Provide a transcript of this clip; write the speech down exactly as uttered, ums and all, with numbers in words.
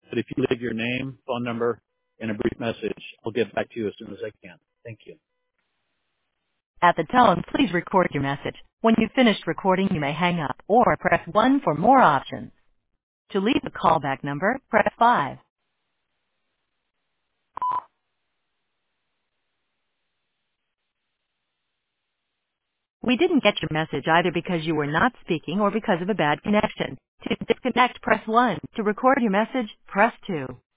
but if you leave your name, phone number, and a brief message, I'll get back to you as soon as I can. Thank you. At the tone, please record your message. When you've finished recording, you may hang up or press one for more options. To leave a callback number, press five. We didn't get your message either because you were not speaking or because of a bad connection. To disconnect, press one. To record your message, press two.